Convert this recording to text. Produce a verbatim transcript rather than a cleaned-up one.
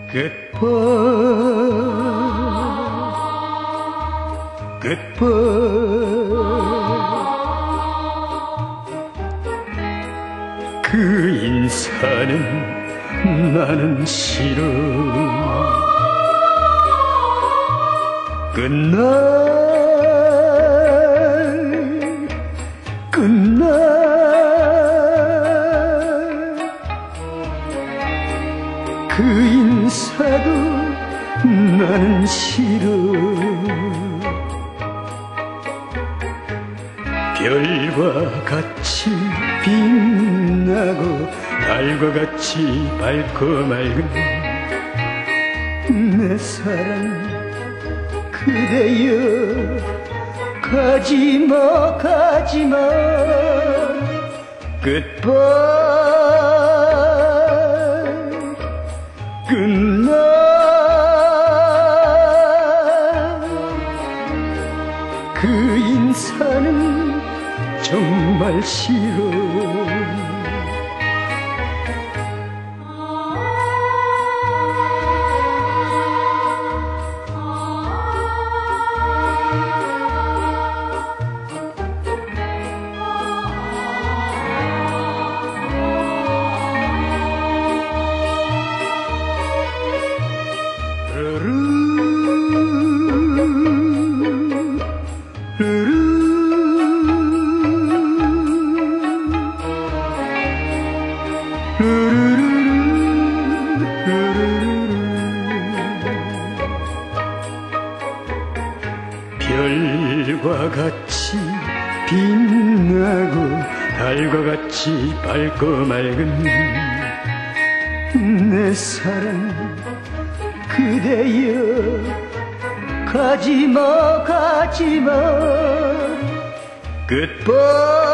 끝번 끝번 그 인사는 나는 싫어. 끝날 끝날 그 인사도 나는 싫어. 별과 같이 빛나고 달과 같이 밝고 맑은 내 사랑 그대여, 가지마 가지마. 끝번 끝날 그 인사는 정말 싫어. 별과 같이 빛나고 달과 같이 밝고 맑은 내 사랑 그대여, 가지마 가지마. 끝번